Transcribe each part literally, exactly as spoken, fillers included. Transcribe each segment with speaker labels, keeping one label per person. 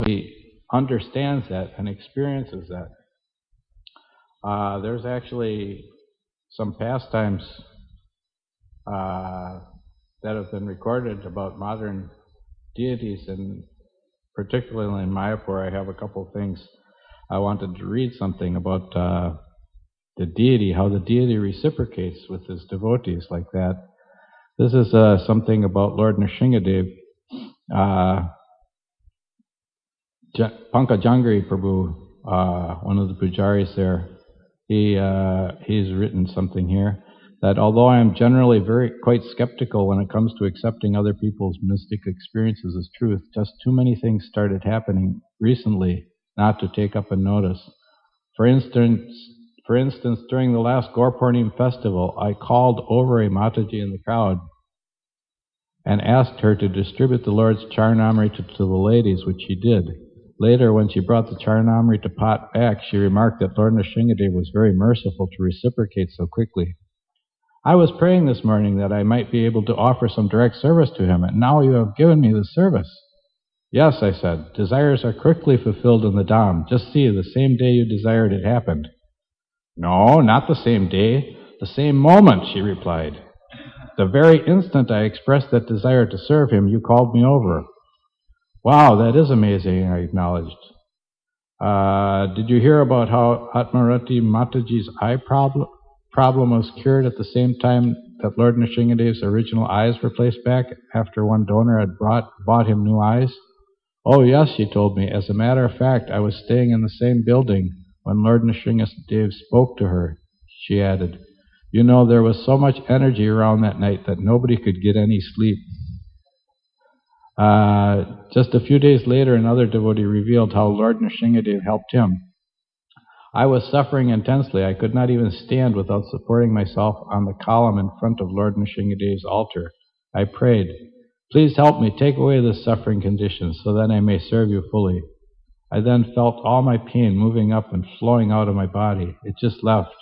Speaker 1: he understands that and experiences that. Uh, there's actually some pastimes uh, that have been recorded about modern deities, and particularly in Mayapur, I have a couple things. I wanted to read something about uh, the deity, how the deity reciprocates with his devotees like that. This is uh, something about Lord Nrsingadev. Uh, J- Pankajangri Prabhu, uh, one of the pujaris there, he uh, he's written something here that although I am generally very quite skeptical when it comes to accepting other people's mystic experiences as truth, just too many things started happening recently not to take up a notice. For instance, for instance, during the last Gorpurnim festival, I called over a Mataji in the crowd and asked her to distribute the Lord's Charanamrita to the ladies, which she did. Later, when she brought the Charanamrita pot back, she remarked that Lord Nrsingadev was very merciful to reciprocate so quickly. I was praying this morning that I might be able to offer some direct service to him, and now you have given me this service. Yes, I said, desires are quickly fulfilled in the Dham. Just see, the same day you desired it happened. No, not the same day, the same moment, she replied. The very instant I expressed that desire to serve him, you called me over. Wow, that is amazing, I acknowledged. Uh, did you hear about how Atmarati Mataji's eye problem, problem was cured at the same time that Lord Nrsingadev's original eyes were placed back after one donor had brought, bought him new eyes? Oh yes, she told me. As a matter of fact, I was staying in the same building when Lord Nrsingadev spoke to her, she added. You know, there was so much energy around that night that nobody could get any sleep. Uh, just a few days later, another devotee revealed how Lord Nrsingadev helped him. I was suffering intensely. I could not even stand without supporting myself on the column in front of Lord Nrsingadev's altar. I prayed, please help me take away this suffering condition so that I may serve you fully. I then felt all my pain moving up and flowing out of my body. It just left.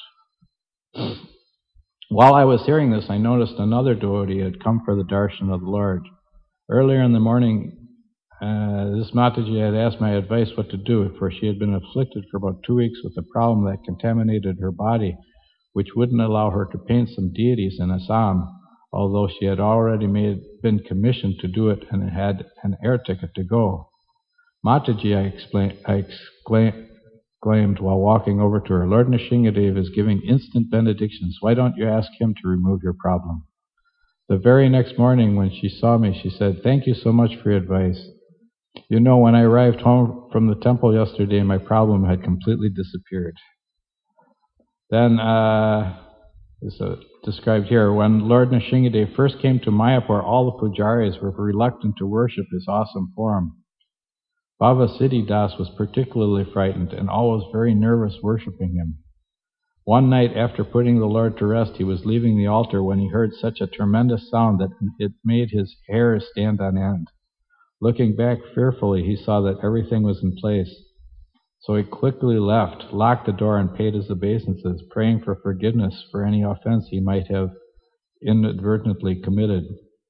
Speaker 1: While I was hearing this, I noticed another devotee had come for the darshan of the Lord. Earlier in the morning, uh, this Mataji had asked my advice what to do, for she had been afflicted for about two weeks with a problem that contaminated her body, which wouldn't allow her to paint some deities in Assam, although she had already made, been commissioned to do it and had an air ticket to go. Mataji, I, explain, I exclaimed, exclaimed while walking over to her, Lord Nrsingadev is giving instant benedictions. Why don't you ask him to remove your problem? The very next morning when she saw me, she said, thank you so much for your advice. You know, when I arrived home from the temple yesterday, my problem had completely disappeared. Then, uh, this is described here, when Lord Nrsingadev first came to Mayapur, all the pujaris were reluctant to worship his awesome form. Baba Siddhi Das was particularly frightened and always very nervous worshipping him. One night after putting the Lord to rest, he was leaving the altar when he heard such a tremendous sound that it made his hair stand on end. Looking back fearfully, he saw that everything was in place. So he quickly left, locked the door, and paid his obeisances, praying for forgiveness for any offense he might have inadvertently committed.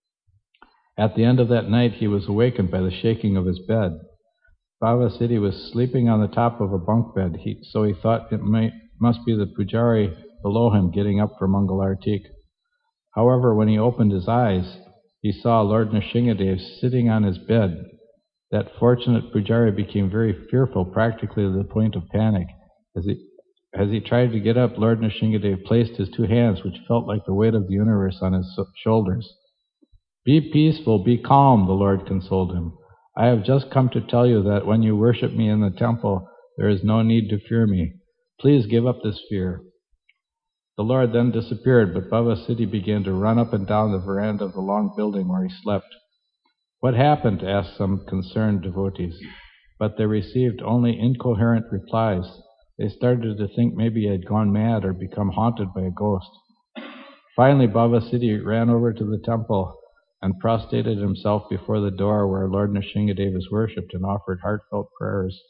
Speaker 1: At the end of that night, he was awakened by the shaking of his bed. Baba Siddhi was sleeping on the top of a bunk bed, he, so he thought it might, must be the pujari below him getting up for Mangalartik. However, when he opened his eyes, he saw Lord Nrsingadev sitting on his bed. That fortunate pujari became very fearful, practically to the point of panic. As he, as he tried to get up, Lord Nrsingadev placed his two hands, which felt like the weight of the universe, on his shoulders. Be peaceful, be calm, the Lord consoled him. I have just come to tell you that when you worship me in the temple, there is no need to fear me. Please give up this fear. The Lord then disappeared, but Baba Siddhi began to run up and down the veranda of the long building where he slept. What happened? Asked some concerned devotees, but they received only incoherent replies. They started to think maybe he had gone mad or become haunted by a ghost. Finally, Baba Siddhi ran over to the temple and prostrated himself before the door where Lord Nrsingadev is worshipped and offered heartfelt prayers.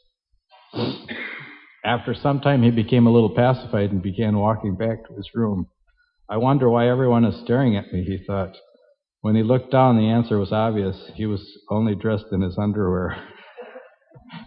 Speaker 1: After some time, he became a little pacified and began walking back to his room. I wonder why everyone is staring at me, he thought. When he looked down, the answer was obvious. He was only dressed in his underwear.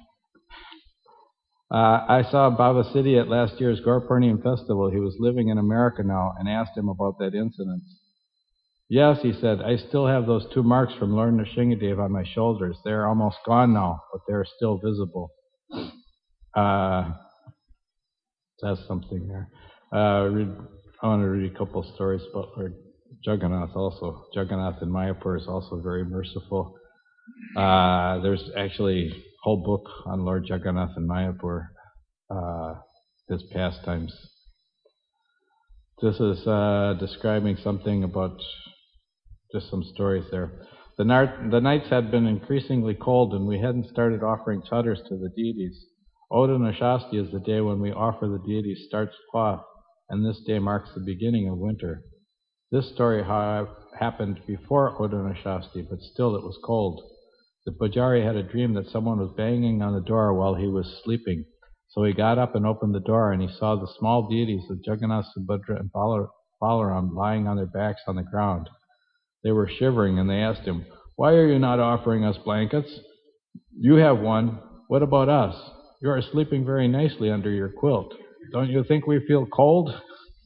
Speaker 1: Uh, I saw Baba Siddhi at last year's Gaurpurnim festival. He was living in America now, and asked him about that incident. Yes, he said, I still have those two marks from Lord Nrsingadev on my shoulders. They're almost gone now, but they're still visible. Uh, that's something there. Uh, read, I want to read a couple stories about Lord Jagannath also. Jagannath in Mayapur is also very merciful. Uh, there's actually a whole book on Lord Jagannath in Mayapur, uh, his pastimes. This is uh, describing something about just some stories there. The, nar- the nights had been increasingly cold, and we hadn't started offering chatters to the deities. Oda Nashasti is the day when we offer the deities starched cloth, and this day marks the beginning of winter. This story, however, happened before Oda Nashasti, but still it was cold. The pujari had a dream that someone was banging on the door while he was sleeping. So he got up and opened the door, and he saw the small deities of Jagannath, Subhadra, and Balaram lying on their backs on the ground. They were shivering, and they asked him, Why are you not offering us blankets? You have one. What about us? You are sleeping very nicely under your quilt. Don't you think we feel cold?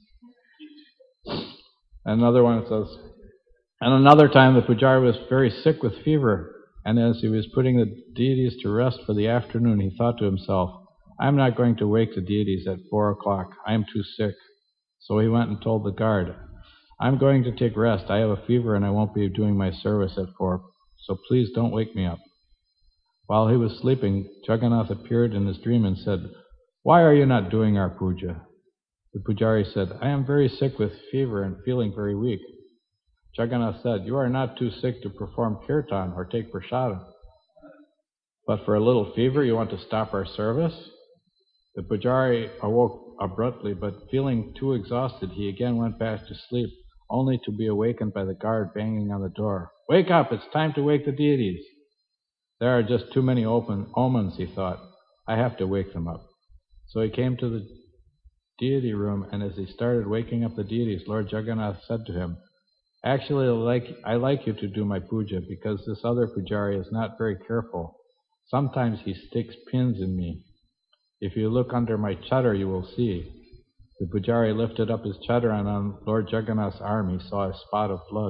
Speaker 1: Another one says, And another time the pujari was very sick with fever, and as he was putting the deities to rest for the afternoon, he thought to himself, I'm not going to wake the deities at four o'clock. I am too sick. So he went and told the guard, I'm going to take rest. I have a fever and I won't be doing my service at four, so please don't wake me up. While he was sleeping, Jagannath appeared in his dream and said, Why are you not doing our puja? The pujari said, I am very sick with fever and feeling very weak. Jagannath said, You are not too sick to perform kirtan or take prasadam. But for a little fever, you want to stop our service? The pujari awoke abruptly, but feeling too exhausted, he again went back to sleep, only to be awakened by the guard banging on the door. Wake up, it's time to wake the deities. There are just too many open omens, he thought. I have to wake them up. So he came to the deity room, and as he started waking up the deities, Lord Jagannath said to him, Actually, I like, I like you to do my puja, because this other pujari is not very careful. Sometimes he sticks pins in me. If you look under my chadar, you will see. The pujari lifted up his chadar, and on Lord Jagannath's arm he saw a spot of blood.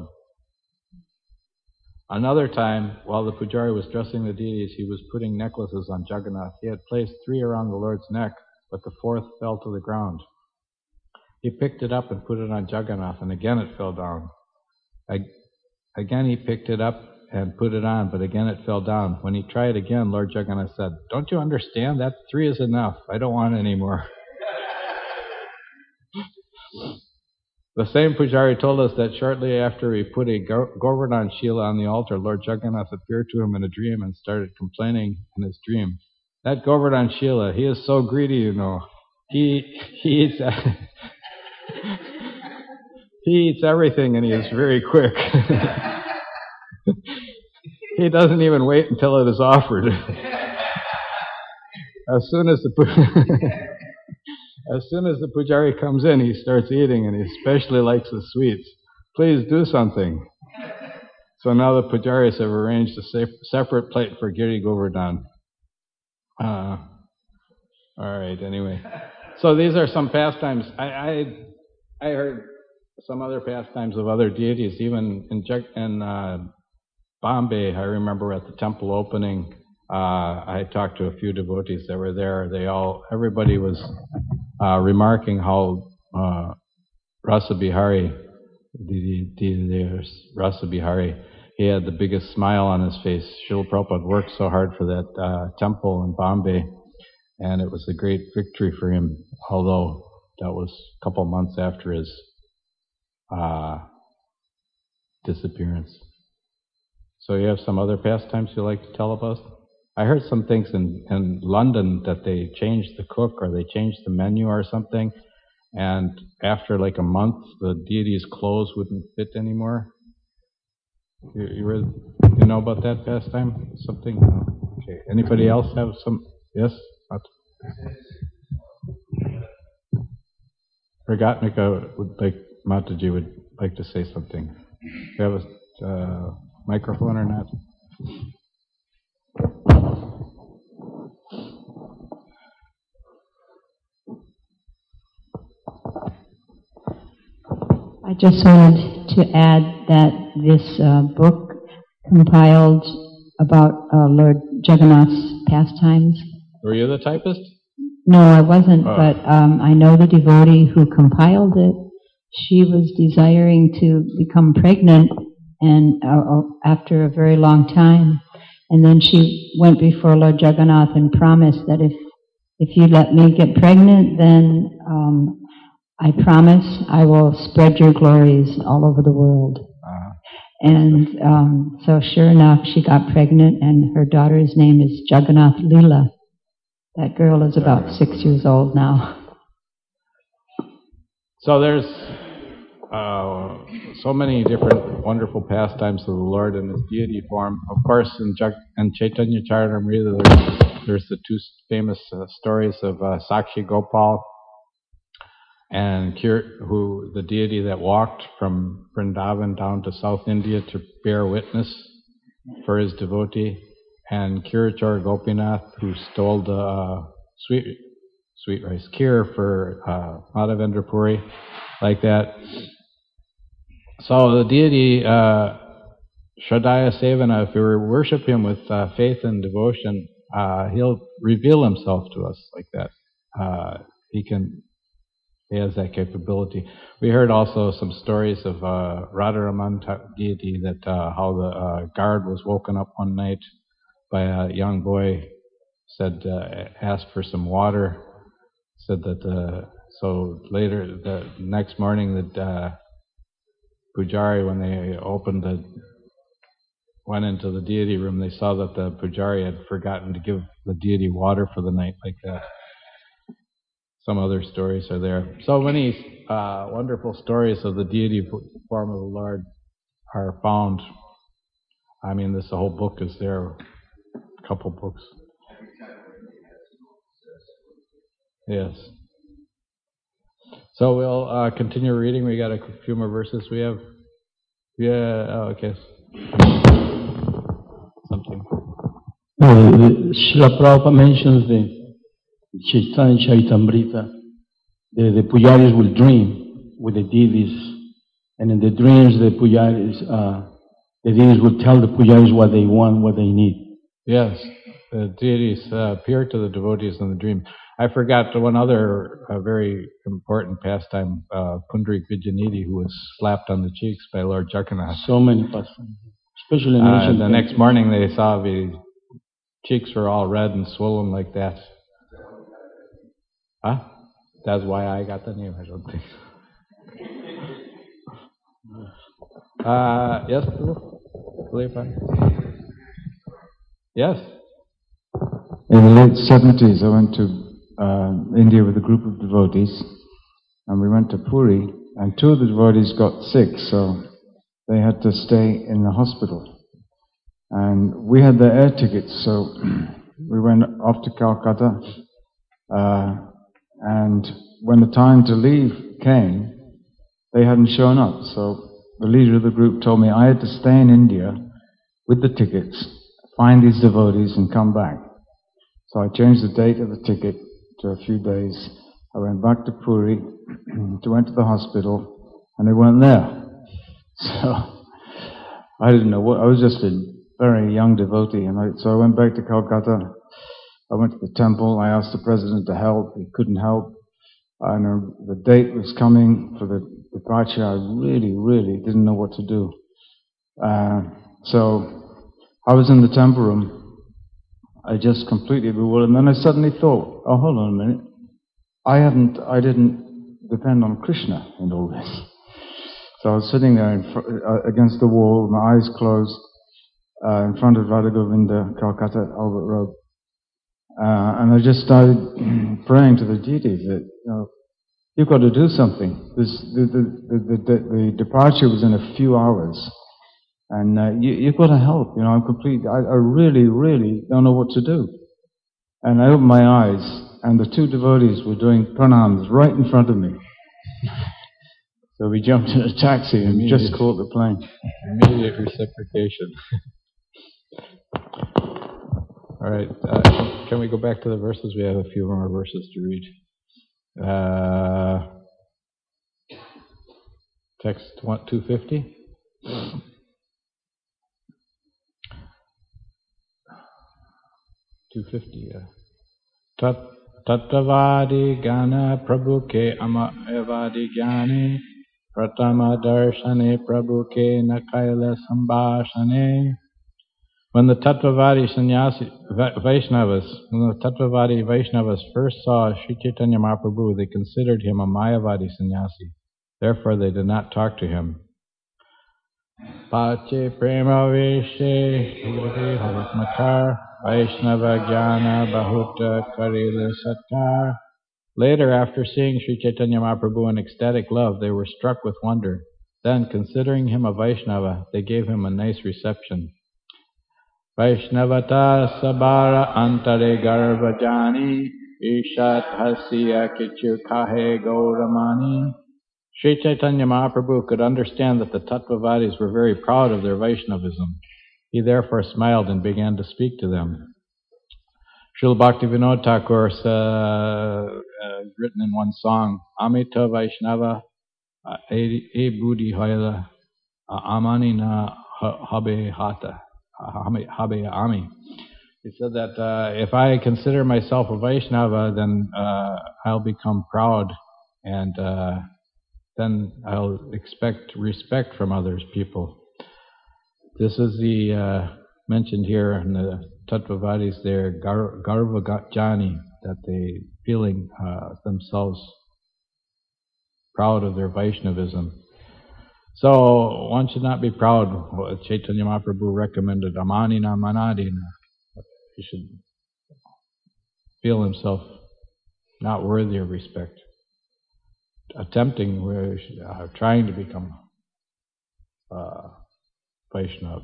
Speaker 1: Another time, while the pujari was dressing the deities, he was putting necklaces on Jagannath. He had placed three around the Lord's neck, but the fourth fell to the ground. He picked it up and put it on Jagannath, and again it fell down. I, again he picked it up and put it on, but again it fell down. When he tried again, Lord Jagannath said, Don't you understand? That three is enough. I don't want any more. The same pujari told us that shortly after he put a Govardhan Shila on the altar, Lord Jagannath appeared to him in a dream and started complaining in his dream. That Govardhan Shila, he is so greedy, you know. He, he eats he eats everything, and he is very quick. He doesn't even wait until it is offered. As soon as the As soon as the pujari comes in, he starts eating, and he especially likes the sweets. Please do something. So now the pujaris have arranged a separate plate for Giri Govardhan. Uh, all right, anyway. So these are some pastimes. I, I, I heard some other pastimes of other deities, even in, in uh, Bombay. I remember at the temple opening, uh, I talked to a few devotees that were there. They all, everybody was Uh, remarking how uh, Rasa Bihari, the, the, the Rasa Bihari, he had the biggest smile on his face. Srila Prabhupada worked so hard for that uh, temple in Bombay, and it was a great victory for him, although that was a couple months after his uh, disappearance. So you have some other pastimes you'd like to tell about? I heard some things in, in London that they changed the cook or they changed the menu or something, and after like a month, the deity's clothes wouldn't fit anymore. You, you, read, you know about that pastime? Something? Okay. Anybody else have some? Yes? Ragatmika would like, Mataji would like to say something. Do you have a uh, microphone or not?
Speaker 2: I just wanted to add that this uh, book compiled about uh, Lord Jagannath's pastimes.
Speaker 1: Were you the typist?
Speaker 2: No, I wasn't,
Speaker 1: oh.
Speaker 2: but um, I know the devotee who compiled it. She was desiring to become pregnant, and uh, after a very long time, and then she went before Lord Jagannath and promised that if if you let me get pregnant, then um, I promise I will spread your glories all over the world. Uh-huh. And um, so sure enough, she got pregnant, and her daughter's name is Jagannath Leela. That girl is about six years old now.
Speaker 1: So there's uh, so many different wonderful pastimes of the Lord in His deity form. Of course, in, Jag- in Chaitanya Charitamrita, there's, there's the two famous uh, stories of uh, Sakshi Gopal and Kir- who the deity that walked from Vrindavan down to South India to bear witness for his devotee, and Kirachar Gopinath, who stole the uh, sweet sweet rice kheer for uh, Madhavendra Puri, like that. So the deity, uh, Shraddhaya Sevana, if we worship him with uh, faith and devotion, uh, he'll reveal himself to us like that. Uh, he can, he has that capability. We heard also some stories of uh, Radharaman deity, that uh, how the uh, guard was woken up one night by a young boy, said, uh, asked for some water, said that, uh, so later, the next morning, that uh, Pujari, when they opened the, went into the deity room, they saw that the Pujari had forgotten to give the deity water for the night, like that. Some other stories are there. So many uh, wonderful stories of the deity form of the Lord are found. I mean, this whole book is there, a couple books. Yes. So we'll uh, continue reading. We got a few more verses. We have, yeah, oh, okay. Something.
Speaker 3: Uh, Srila Prabhupada mentions the Chaitanya Charitamrita. The, the pujaris will dream with the deities, and in the dreams, the pujaris, uh, the deities will tell the pujaris what they want, what they need.
Speaker 1: Yes, the deities uh, appear to the devotees in the dream. I forgot one other uh, very important pastime, uh, Pundrik Vijayanidhi, who was slapped on the cheeks by Lord Jagannath.
Speaker 3: So many pastimes. Especially in
Speaker 1: uh, the next morning they saw the cheeks were all red and swollen like that. Huh? That's why I got the name, I don't think. uh, yes, Yes?
Speaker 4: In the late seventies, I went to uh, India with a group of devotees, and we went to Puri, and two of the devotees got sick, so they had to stay in the hospital. And we had the air tickets, so we went off to Calcutta, uh, and when the time to leave came, they hadn't shown up, so the leader of the group told me I had to stay in India with the tickets, find these devotees and come back. So I changed the date of the ticket to a few days. I went back to Puri, went to the hospital, and they weren't there. So I didn't know what, I was just a very young devotee, and I, so I went back to Calcutta. I went to the temple, I asked the president to help, he couldn't help. And uh, the date was coming for the departure, I really, really didn't know what to do. Uh, so I was in the temple room, I just completely bewildered, and then I suddenly thought, oh, hold on a minute, I hadn't, I didn't depend on Krishna in all this. So I was sitting there in fr- uh, against the wall, my eyes closed, uh, in front of Radha Govinda, Calcutta, Albert Road. Uh, and I just started praying to the deities that, you know, you've got to do something. This, the, the, the, the, the departure was in a few hours. And uh, you, you've got to help. You know, I'm completely, I, I really, really don't know what to do. And I opened my eyes, and the two devotees were doing pranams right in front of me. So we jumped in a taxi and Immediate. just caught the plane.
Speaker 1: Immediate reciprocation. All right. Uh, can we go back to the verses? We have a few more verses to read. Uh, text two fifty. two fifty, yeah. Tat Tattavadi Gana Prabhuke Amavadi Gyani Pratama Darshane Prabhuke Nakaila Sambhashane. When the Tattvavadi sannyasi, Vaishnavas, when the Tattvavadi Vaishnavas first saw Sri Chaitanya Mahaprabhu, they considered him a Mayavadi sannyasi. Therefore, they did not talk to him. Pache Prema Veshe Hiri Haritmakar Vaishnava Jnana Bahuta Karila Satkar. Later, after seeing Sri Chaitanya Mahaprabhu in ecstatic love, they were struck with wonder. Then, considering him a Vaishnava, they gave him a nice reception. Vaishnavata Sabara Antare Garbhajani Ishat Hasya Kichu Kahe Gauramani. Sri Chaitanya Mahaprabhu could understand that the Tattvavadis were very proud of their Vaishnavism. He therefore smiled and began to speak to them. Srila Bhaktivinoda Thakur uh, uh, written in one song, Amita Vaishnava E Buddhi Hoila Amani na Habe Hata. Habe Ami. He said that uh, if I consider myself a Vaishnava, then uh, I'll become proud, and uh, then I'll expect respect from others people. This is the uh, mentioned here in the Tattvavadis there, gar, Garvajani, that they feeling uh, themselves proud of their Vaishnavism. So one should not be proud. Chaitanya Mahaprabhu recommended Amanina Manadina. He should feel himself not worthy of respect. Attempting, uh, trying to become uh, Vaishnava.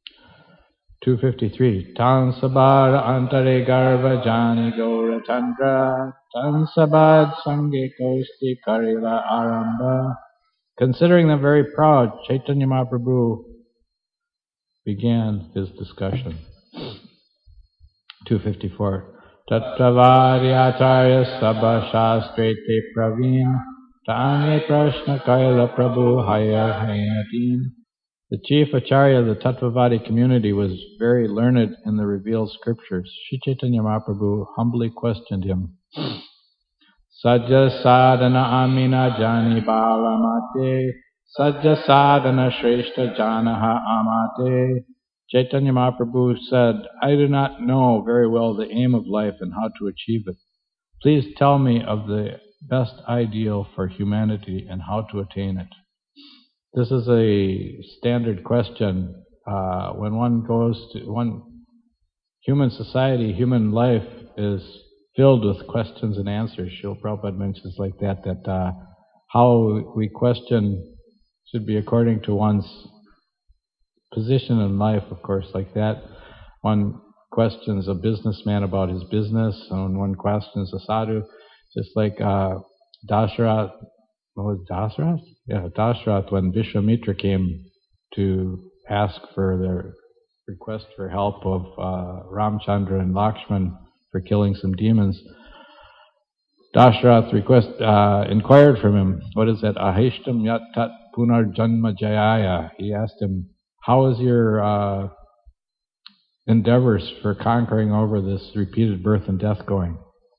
Speaker 1: two fifty-three. Tan Sabad Antare Garva Jani Gaura Chandra Tan Sabad Sange Kosti Karila Aramba. Considering them very proud, Chaitanya Mahaprabhu began his discussion. two fifty-four. Tattavadi Acharya Sabha Shastrete Praveen Tane Prashna Kaila Prabhu Hayar Hayatin. The chief Acharya of the Tattvavadi community was very learned in the revealed scriptures. Sri Chaitanya Mahaprabhu humbly questioned him. Sajja sadhana amina jani balamate, sajja sadhana shreshta janaha amate. Chaitanya Mahaprabhu said, I do not know very well the aim of life and how to achieve it. Please tell me of the best ideal for humanity and how to attain it. This is a standard question uh, when one goes to one human society, human life is filled with questions and answers. Srila Prabhupada mentions like that, that uh, how we question should be according to one's position in life, of course, like that. One questions a businessman about his business, and one questions a sadhu, just like uh, Dasharath, what was Dasharath? Yeah, Dasharath, when Vishwamitra came to ask for their request for help of uh, Ramchandra and Lakshman for killing some demons, Dasharath request, uh, inquired from him, what is that? Ahishtam yat tat punar janma jayaya. He asked him, how is your uh, endeavors for conquering over this repeated birth and death going?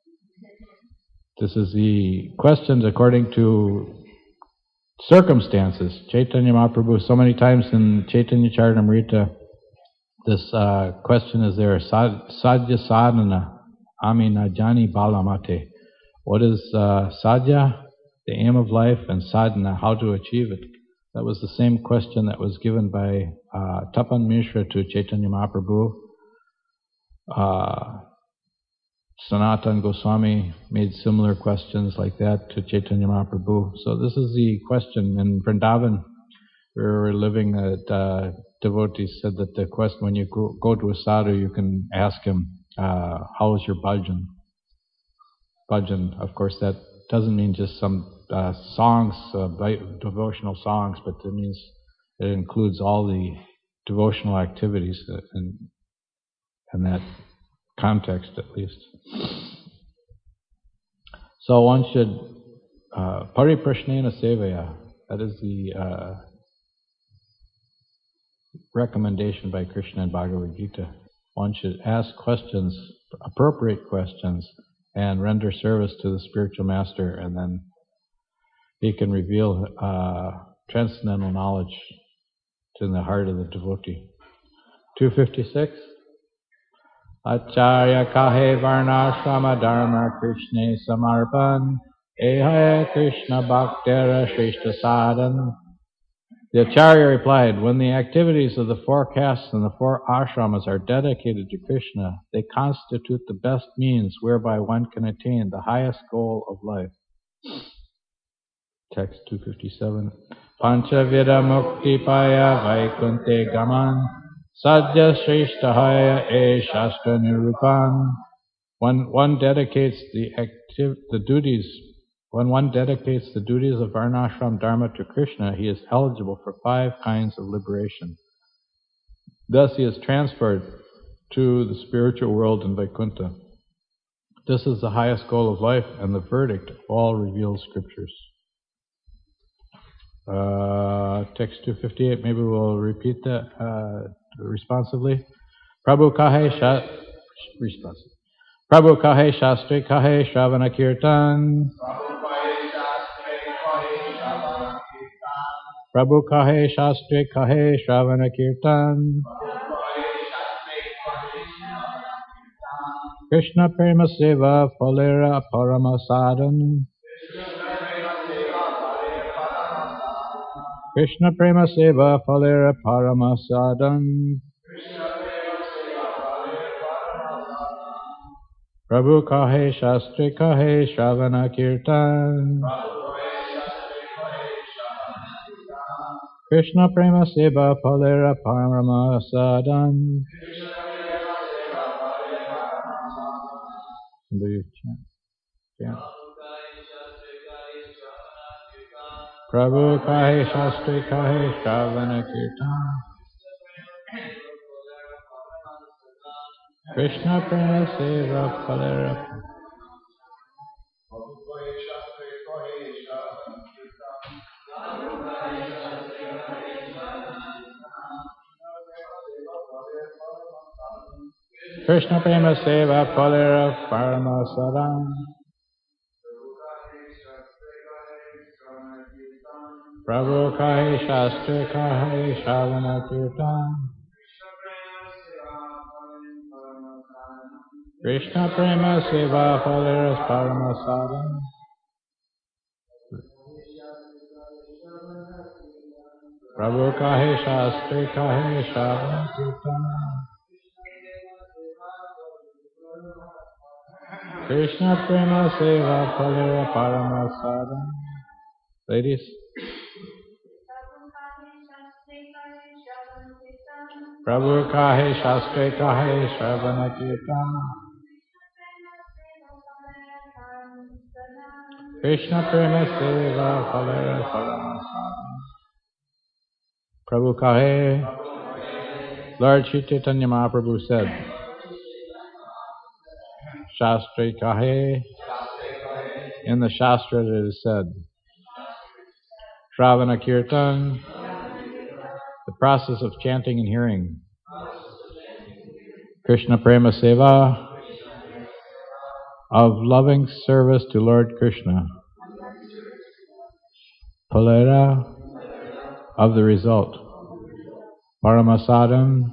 Speaker 1: This is the questions according to circumstances. Chaitanya Mahaprabhu, so many times in Chaitanya Charitamrita, this uh, question is there, Sadhya Sadhana, Amina Jani Balamate. What is uh, Sadhya, the aim of life, and Sadhana, how to achieve it? That was the same question that was given by uh, Tapan Mishra to Chaitanya Mahaprabhu. Uh, Sanatana Goswami made similar questions like that to Chaitanya Mahaprabhu. So this is the question. In Vrindavan, we were living at uh, devotees said that the question, when you go, go to a sadhu, you can ask him, uh, how is your bhajan? Bhajan, of course, that doesn't mean just some uh, songs, uh, devotional songs, but it means it includes all the devotional activities in, in that context, at least. So one should uh, pariprashnena sevaya. That is the uh, recommendation by Krishna in Bhagavad Gita. One should ask questions, appropriate questions, and render service to the spiritual master, and then he can reveal uh, transcendental knowledge to the heart of the devotee. two fifty-six. Acharya kahe varnashrama dharma krishne samarpan ehe krishna bhaktera shrishta sadhan. The Acharya replied, when the activities of the four castes and the four ashramas are dedicated to Krishna, they constitute the best means whereby one can attain the highest goal of life. Text two fifty-seven. Panchavida mukti paya vaikunte gaman sadhya shrishthahaya e shastra nirupan. When one dedicates the activ- the duties When one dedicates the duties of Varnashram Dharma to Krishna, he is eligible for five kinds of liberation. Thus he is transferred to the spiritual world in Vaikuntha. This is the highest goal of life and the verdict of all revealed scriptures. Uh, text two fifty-eight, maybe we'll repeat that uh, responsively. Prabhu kahe sha... Responsive. Prabhu kahe shastri kahe shravana kirtan. Prabhu kahe shastri kahe shravana kirtan. Krishna prema seva phalera paramasadam. Krishna prema seva phalera paramasadam. Prabhu kahe shastri kahe shravana kirtan. Krishna prema seva phalera paramasadam. Prabhu kahe shastri kahe shravana kirtan. Krishna prema seva phalera. Krishna prema seva phalera paramasadam. Prabhu kahe shastri kahe shravana kirtan. Krishna prema seva phalera paramasadam. Prabhu kahe shastri kahe shravana kirtan. Krishna prema seva phalera paramasadam. Ladies. Prabhu kahe shastri kahe shravana kirtan. Krishna prema seva phalera paramasadam. Prabhu kahe. Lord Sri Chaitanya Mahaprabhu said, Shastri kahe. In the Shastra it is said, Shravana Kirtan, the process of chanting and hearing. Krishna Prema Seva, of loving service to Lord Krishna. Phalera, of the result. Paramasadam,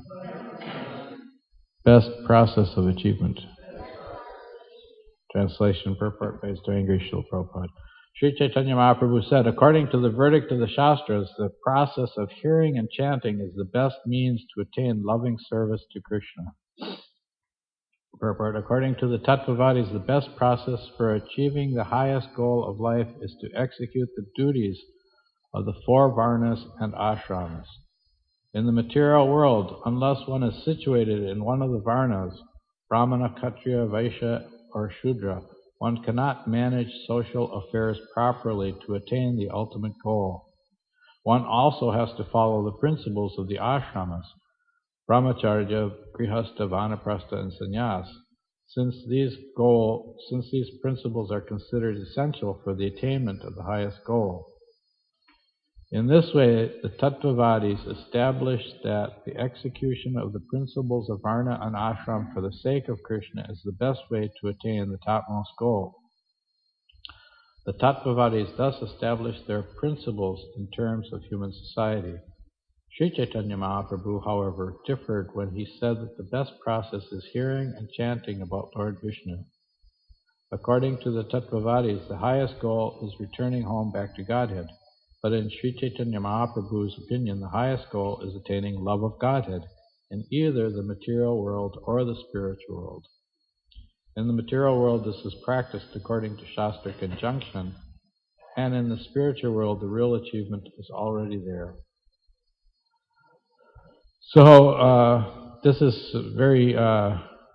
Speaker 1: best process of achievement. Translation, purport based on English, Srila Prabhupada. Sri Chaitanya Mahaprabhu said, according to the verdict of the Shastras, the process of hearing and chanting is the best means to attain loving service to Krishna. Purport, according to the Tattvavadis, the best process for achieving the highest goal of life is to execute the duties of the four varnas and ashramas. In the material world, unless one is situated in one of the varnas, Brahmana, Kshatriya, Vaishya, or Shudra, one cannot manage social affairs properly to attain the ultimate goal. One also has to follow the principles of the ashramas, brahmacharya, grihastha, vanaprastha, and sannyas, since these goal, since these principles are considered essential for the attainment of the highest goal. In this way, the Tattvavadis established that the execution of the principles of Varna and Ashram for the sake of Krishna is the best way to attain the topmost goal. The Tattvavadis thus established their principles in terms of human society. Sri Chaitanya Mahaprabhu, however, differed when he said that the best process is hearing and chanting about Lord Vishnu. According to the Tattvavadis, the highest goal is returning home back to Godhead. But in Sri Chaitanya Mahaprabhu's opinion, the highest goal is attaining love of Godhead in either the material world or the spiritual world. In the material world, this is practiced according to Shastric injunction, and in the spiritual world, the real achievement is already there. So, uh, this is very, uh,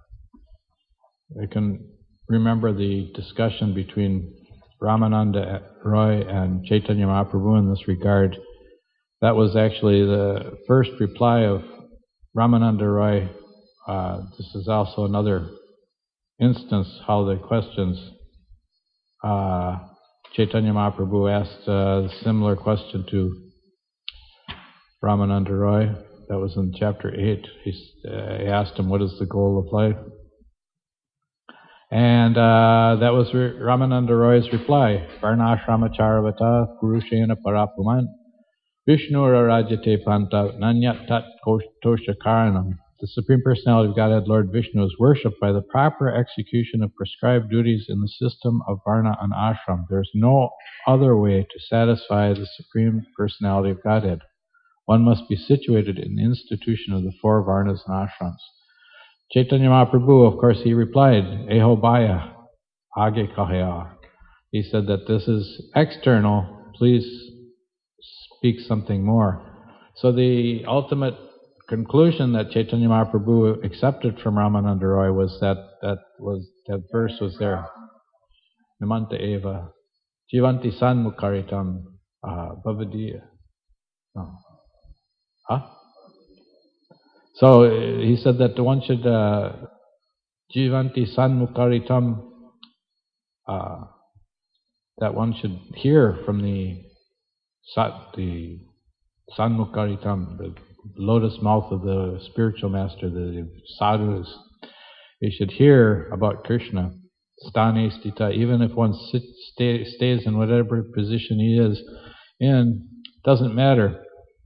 Speaker 1: I can remember the discussion between Ramananda Roy and Chaitanya Mahaprabhu in this regard. That was actually the first reply of Ramananda Roy. Uh, this is also another instance how the questions, uh, Chaitanya Mahaprabhu asked a similar question to Ramananda Roy. That was in chapter eight. He, uh, he asked him, what is the goal of life? And uh, that was Ramananda Roy's reply. Varnashrama charavata purushena parapuman Vishnura rajate panta nanyat tat tosha karanam. The Supreme Personality of Godhead, Lord Vishnu, is worshipped by the proper execution of prescribed duties in the system of Varna and Ashram. There is no other way to satisfy the Supreme Personality of Godhead. One must be situated in the institution of the four Varnas and Ashrams. Chaitanya Mahaprabhu, of course, he replied, Eho bhaya, age kahya. He said that this is external, please speak something more. So the ultimate conclusion that Chaitanya Mahaprabhu accepted from Ramananda Roy was that that was that verse was there. Namanta eva, jivanti sanmukaritam bhavadiya. No. Huh? So uh, he said that one should uh, jivanti sanmukaritam, uh, that one should hear from the sat the sanmukaritam, the lotus mouth of the spiritual master, the sadhus. He should hear about Krishna, sthane stita, even if one sit, stay, stays in whatever position he is in, doesn't matter.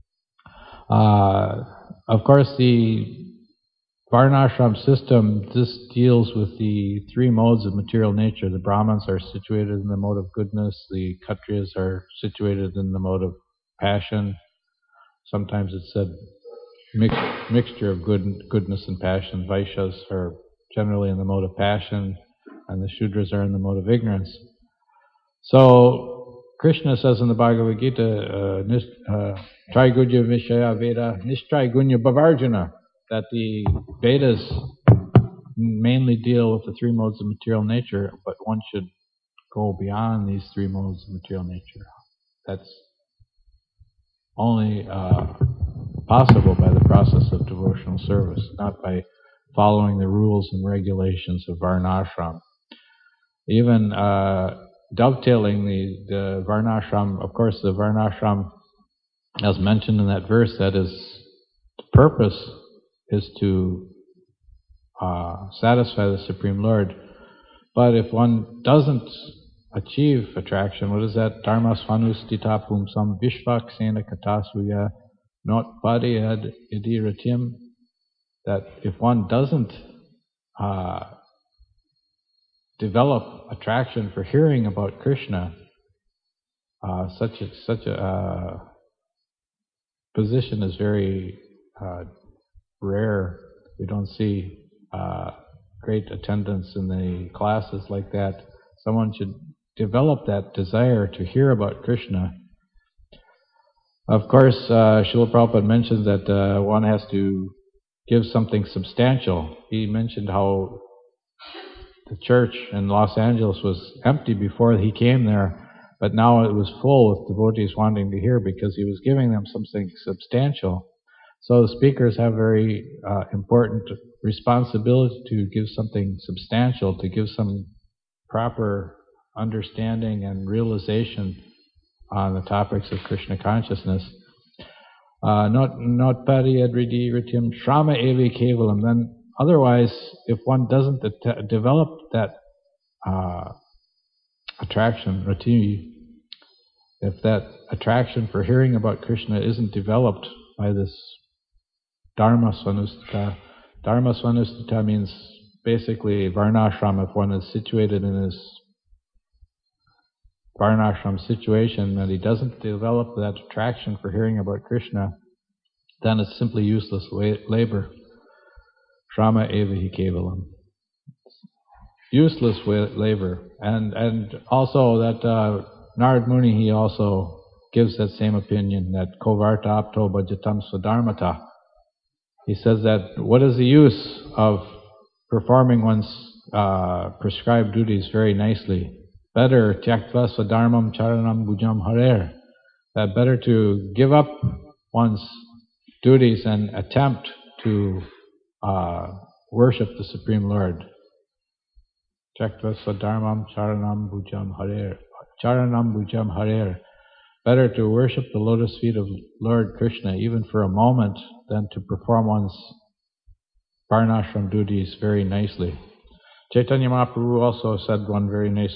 Speaker 1: Uh, Of course, the Varnashram system, this deals with the three modes of material nature. The Brahmins are situated in the mode of goodness. The Kshatriyas are situated in the mode of passion. Sometimes it's said mix, mixture of good, goodness and passion. Vaishyas are generally in the mode of passion, and the Shudras are in the mode of ignorance. So Krishna says in the Bhagavad Gita, uh, uh, Traigunya Vishaya Veda, Nishtraigunya Bhavarjuna, that the Vedas mainly deal with the three modes of material nature, but one should go beyond these three modes of material nature. That's only uh, possible by the process of devotional service, not by following the rules and regulations of Varnashram. Even uh, dovetailing the, the Varnashram, of course, the Varnashram, as mentioned in that verse, that is, the purpose is to uh, satisfy the Supreme Lord. But if one doesn't achieve attraction, what is that? Dharma svanustita pumsam vishvaksena katasuya not padiyad idiratim. That if one doesn't uh, develop attraction for hearing about Krishna, uh, such a, such a uh, position is very uh, rare. We don't see uh, great attendance in the classes like that. Someone should develop that desire to hear about Krishna. Of course, uh, Srila Prabhupada mentions that uh, one has to give something substantial. He mentioned how the church in Los Angeles was empty before he came there, but now it was full with devotees wanting to hear because he was giving them something substantial. So the speakers have very uh, important responsibility to give something substantial, to give some proper understanding and realization on the topics of Krishna consciousness. Uh, not not pariyadridi rityam shrama evi kevalam. Then otherwise, if one doesn't de- develop that uh, attraction, rati, if that attraction for hearing about Krishna isn't developed by this dharma svanustita, dharma svanustita means basically varnashram. If one is situated in his varnashram situation and he doesn't develop that attraction for hearing about Krishna, then it's simply useless labor. Shrama eva hi kevalam. Useless labor. And and also that uh, Narad Muni, he also gives that same opinion, that kovarta apto bhajatam swadharmata. He says that what is the use of performing one's uh, prescribed duties very nicely? Better tyaktva swadharmam charanam bhujam harer. That better to give up one's duties and attempt to uh, worship the Supreme Lord. Tyaktva swadharmam charanam bhujam harer. Charanam bhujam harer. Better to worship the lotus feet of Lord Krishna even for a moment than to perform one's varnashram duties very nicely. Chaitanya Mahaprabhu also said one very nice,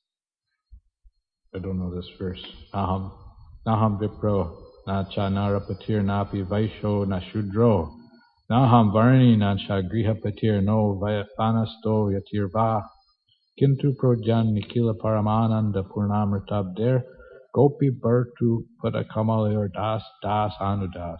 Speaker 1: I don't know this verse, Naham, Naham Vipro, Na cha narapatir napi vaisho na shudro, Naham varni na cha grihapatir no vanasto yatirva, Kintu projan nikila paramananda purnamritabder, Gopi Bhartu Padakamalayur Das Das Anudasa.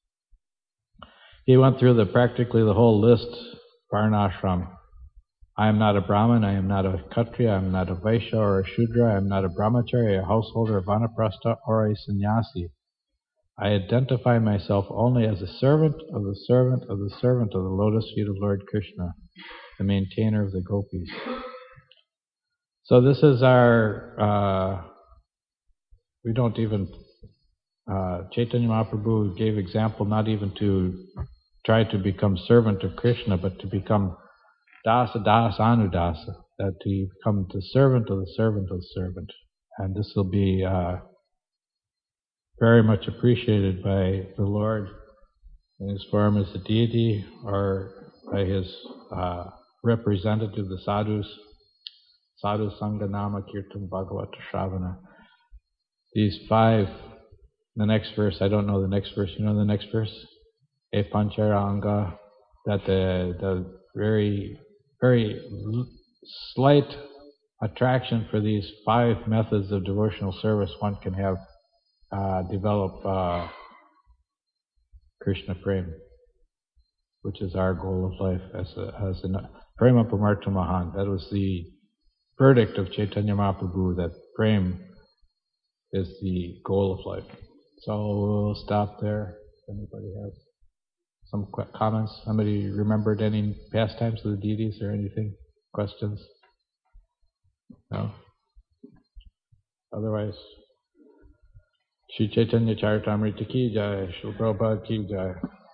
Speaker 1: He went through the practically the whole list, Varnashram. I am not a Brahmin, I am not a Kshatriya, I am not a Vaishya or a Shudra, I am not a Brahmachari, a householder, a Vanaprastha, or a Sannyasi. I identify myself only as a servant of the servant of the servant of the lotus feet of Lord Krishna, the maintainer of the gopis. So this is our... Uh, We don't even, uh, Chaitanya Mahaprabhu gave example not even to try to become servant of Krishna, but to become dasa dasa anudasa, that to become the servant of the servant of the servant. And this will be uh, very much appreciated by the Lord in his form as a deity or by his uh, representative, the sadhus, sadhu sanganama kirtan bhagavata shravana. These five, the next verse, I don't know the next verse, you know the next verse? E pancharanga, that the, the very, very slight attraction for these five methods of devotional service one can have uh, develop uh, Krishna Prem, which is our goal of life as a, as a Prema Pamartha Mahan. That was the verdict of Chaitanya Mahaprabhu, that Prem is the goal of life. So we'll stop there. If anybody has some qu- comments, somebody remembered any pastimes of the deities or anything? Questions? No? Otherwise, Shri Chaitanya Charitamrita ki jai, Shri Prabhupada ki jai.